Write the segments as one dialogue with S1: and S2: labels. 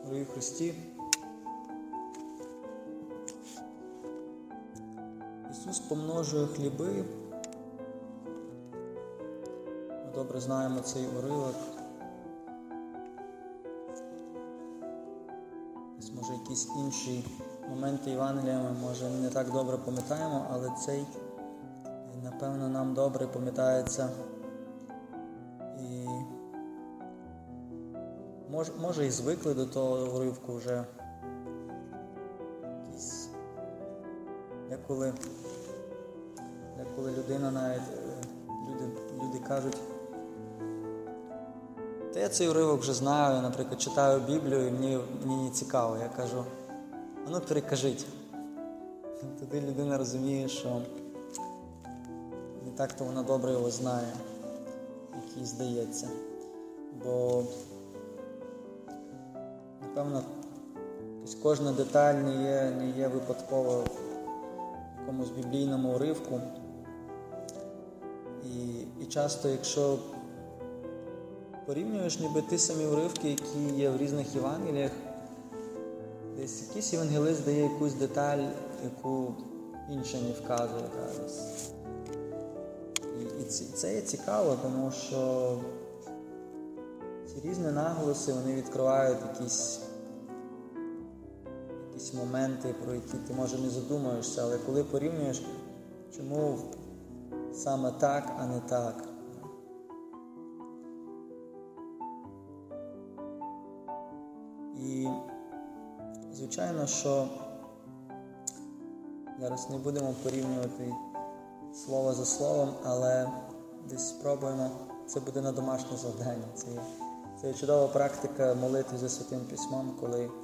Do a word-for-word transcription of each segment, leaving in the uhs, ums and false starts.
S1: Дорогі в Христі, Ісус помножує хліби. Ми добре знаємо цей уривок. Ось, може, якісь інші моменти Євангелія ми, може, не так добре пам'ятаємо, але цей, напевно, нам добре пам'ятається. І може, може і звикли до того уривку вже. Якісь, деколи, деколи людина навіть, люди, люди кажуть, та я цей уривок вже знаю, наприклад, читаю Біблію і мені, мені не цікаво. Я кажу, а ну перекажіть. Тоді людина розуміє, що не так-то вона добре його знає, як їй здається. Бо, напевно, кожна деталь не є, не є випадково в якомусь біблійному уривку. І, і часто, якщо порівнюєш ніби ті самі уривки, які є в різних Євангеліях, десь якийсь євангелист дає якусь деталь, яку інший не вказує. І, і це є цікаво, тому що ці різні наголоси, вони відкривають якісь, якісь моменти, про які ти, може, не задумуєшся, але коли порівнюєш, чому саме так, а не так. І, звичайно, що зараз не будемо порівнювати слово за словом, але десь спробуємо, це буде на домашнє завдання. Це є, це є чудова практика молитви за Святим Письмом, коли е,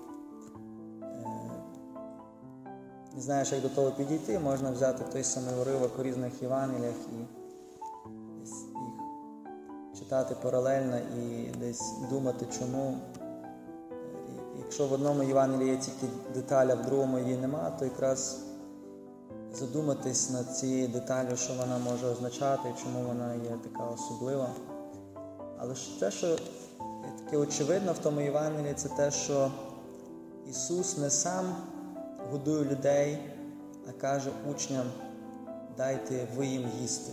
S1: не знаєш, як до того підійти, можна взяти той самий уривок у різних Євангеліях і десь їх читати паралельно і десь думати, чому. Якщо в одному Євангелії є тільки деталь, а в другому її нема, то якраз задуматись над цією деталю, що вона може означати, чому вона є така особлива. Але те, що таке очевидно в тому Євангелії, це те, що Ісус не сам годує людей, а каже учням, дайте ви їм їсти.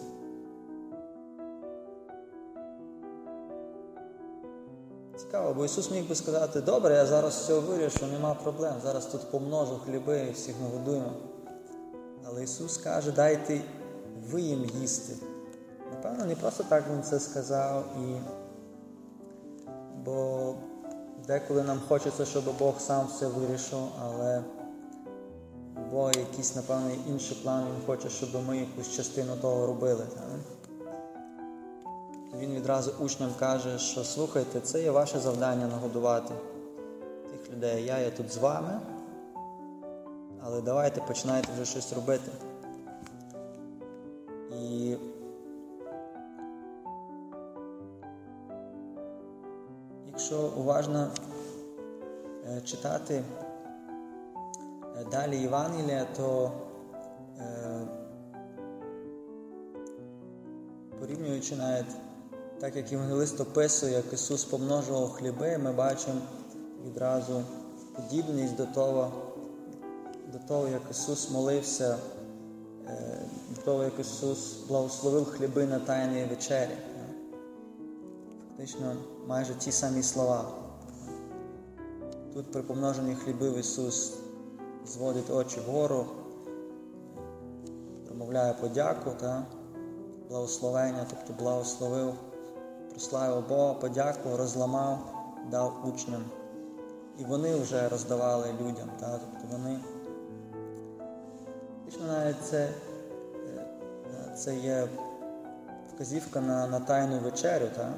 S1: Цікаво, бо Ісус міг би сказати, добре, я зараз все вирішу, нема проблем, зараз тут помножу хліби і всіх нагодуємо. Але Ісус каже, дайте ви їм їсти. Напевно, не просто так Він це сказав, і... бо деколи нам хочеться, щоб Бог сам все вирішив, але у Бога якийсь, напевно, інший план, Він хоче, щоб ми якусь частину того робили. Так? Він відразу учням каже, що слухайте, це є ваше завдання нагодувати тих людей. Я є тут з вами, але давайте починайте вже щось робити. І якщо уважно читати далі Євангелія, то порівнюючи навіть так, як євангелист описує, як Ісус помножував хліби, ми бачимо відразу подібність до того, до того, як Ісус молився, до того, як Ісус благословив хліби на Тайній вечері. Фактично, майже ті самі слова. Тут при помноженні хлібів Ісус зводить очі вгору, промовляє подяку, та благословення, тобто благословив, прославив Бога, подякував, розламав, дав учням. І вони вже роздавали людям. Та? Тобто вони... Фактично навіть це, це є вказівка на, на Тайну вечерю. Та?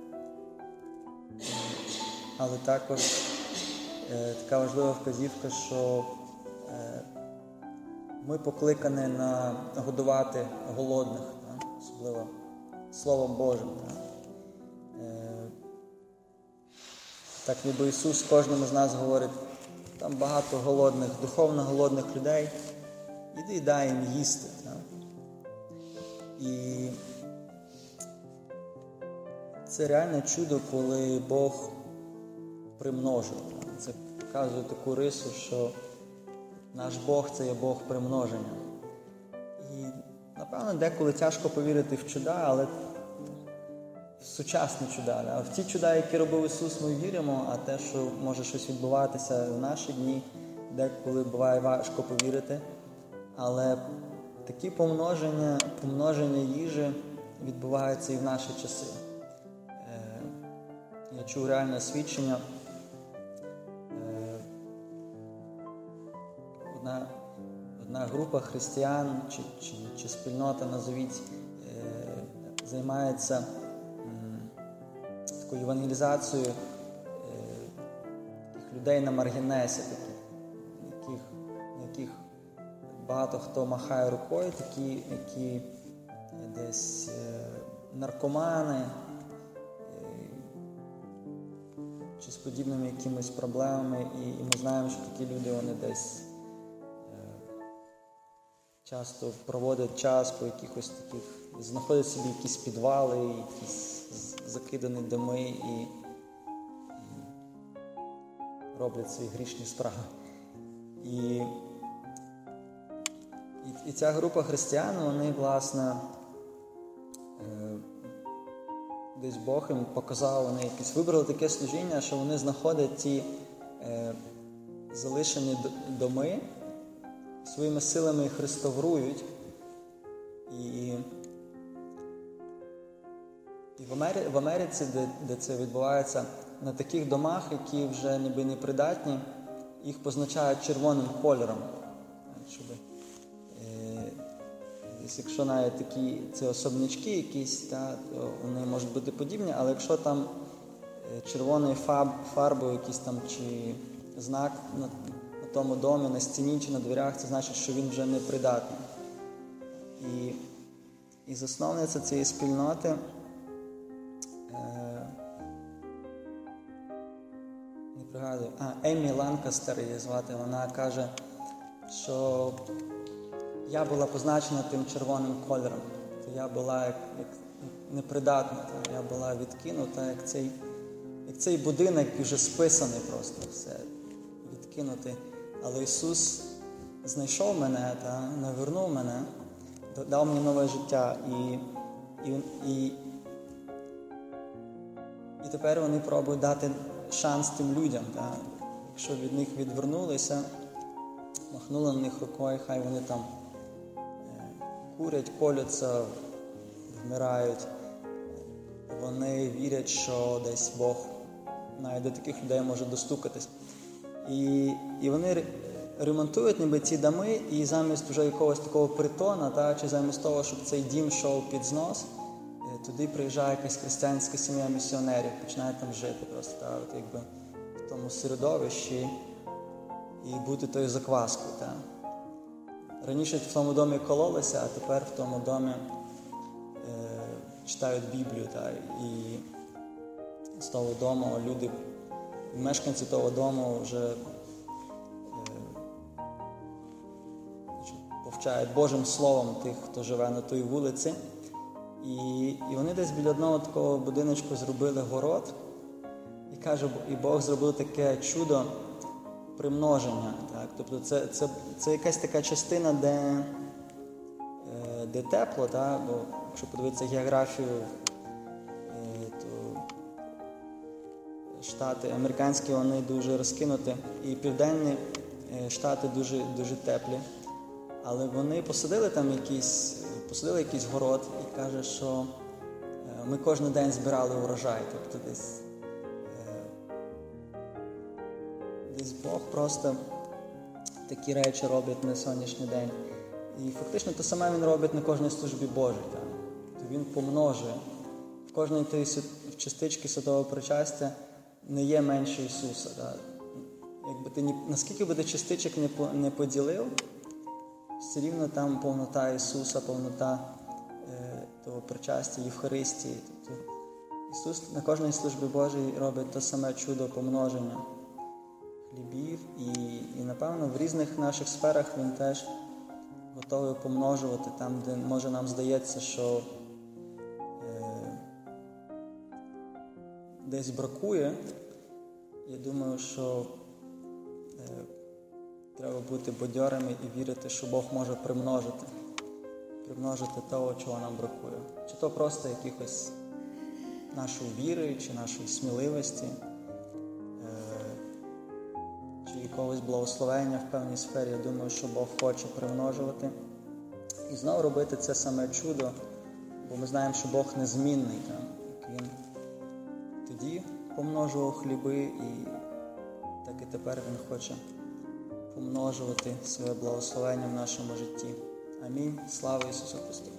S1: Але також е, така важлива вказівка, що е, ми покликані на годувати голодних, та? Особливо Словом Божим. Та? Так ніби Ісус кожному з нас говорить, там багато голодних, духовно голодних людей, іди і дай їм їсти. Так? І це реальне чудо, коли Бог примножив. Це показує таку рису, що наш Бог – це є Бог примноження. І, напевно, деколи тяжко повірити в чуда, але в сучасні чуда. А в ті чуда, які робив Ісус, ми віримо, а те, що може щось відбуватися в наші дні, деколи буває важко повірити. Але такі помноження, помноження їжі відбуваються і в наші часи. Я чув реальне свідчення. Одна, одна група християн чи, чи, чи спільнота, назовіть, займається такою евангелізацією таких людей на маргінесі, яких, яких багато хто махає рукою, такі, які десь наркомани, чи з подібними якимись проблемами, і, і ми знаємо, що такі люди, вони десь е, часто проводять час по якихось таких, знаходять собі якісь підвали, якісь закидані доми і, і роблять свої грішні справи. І, і, і ця група християн, вони, власне, е, десь Бог їм показав, вони якісь вибрали таке служіння, що вони знаходять ті е, залишені доми, своїми силами їх реставрують. І, і в, Амері, в Америці, де, де це відбувається, на таких домах, які вже ніби непридатні, їх позначають червоним кольором. Щоб, е, якщо навіть такі це особнячки якісь, та, то вони можуть бути подібні, але якщо там червоною фарб, фарбою якийсь там чи знак на, на тому домі, на стіні чи на дверях, це значить, що він вже не придатний. І, і засновниця цієї спільноти е, не пригадую, а, Еммі Ланкастер її звати, вона каже, що я була позначена тим червоним кольором. То я була як, як непридатна, то я була відкинута, як цей, як цей будинок, який вже списаний просто, все відкинутий. Але Ісус знайшов мене, та, навернув мене, дав мені нове життя. І, і, і, і тепер вони пробують дати шанс тим людям. Та. Якщо від них відвернулися, махнули на них рукою, хай вони там курять, коляться, вмирають. Вони вірять, що десь Бог навіть до таких людей може достукатись. І, і вони ремонтують ніби ці доми, і замість вже якогось такого притона, та, чи замість того, щоб цей дім йшов під знос, туди приїжджає якась християнська сім'я місіонерів, починає там жити просто, та, от якби в тому середовищі і бути тою закваскою. Та. Раніше в тому домі кололися, а тепер в тому домі е, читають Біблію. Та, і з того дому люди, мешканці того дому вже е, повчають Божим Словом тих, хто живе на тій вулиці. І, і вони десь біля одного такого будиночку зробили город. І каже, і Бог зробив таке чудо примноження. Так? Тобто це, це, це якась така частина, де, де тепло, так? Бо якщо подивитися географію, то штати американські, вони дуже розкинуті, і південні штати дуже, дуже теплі. Але вони посадили там якийсь, посадили якийсь город і каже, що ми кожен день збирали урожай. Тобто десь Десь Бог просто такі речі робить на сьогоднішній день. І фактично те саме Він робить на кожній службі Божій. Так? То Він помножує. В кожній тій частичці святого причастя не є менше Ісуса. Так? Якби ти, наскільки би ти частичок не поділив, все рівно там повнота Ісуса, повнота е, того причастя, Євхаристії. Тобто Ісус на кожній службі Божій робить те саме чудо помноження хлібів, і, і, напевно, в різних наших сферах Він теж готовий помножувати там, де, може, нам здається, що е, десь бракує. Я думаю, що Треба бути бадьорими і вірити, що Бог може примножити. Примножити того, чого нам бракує. Чи то просто якихось нашої віри, чи нашої сміливості, чи якогось благословення в певній сфері. Я думаю, що Бог хоче примножувати. І знову робити це саме чудо, бо ми знаємо, що Бог незмінний. Як Він тоді помножував хліби, і так і тепер Він хоче помножувати своє благословення в нашому житті. Амінь. Слава Ісусу Христу!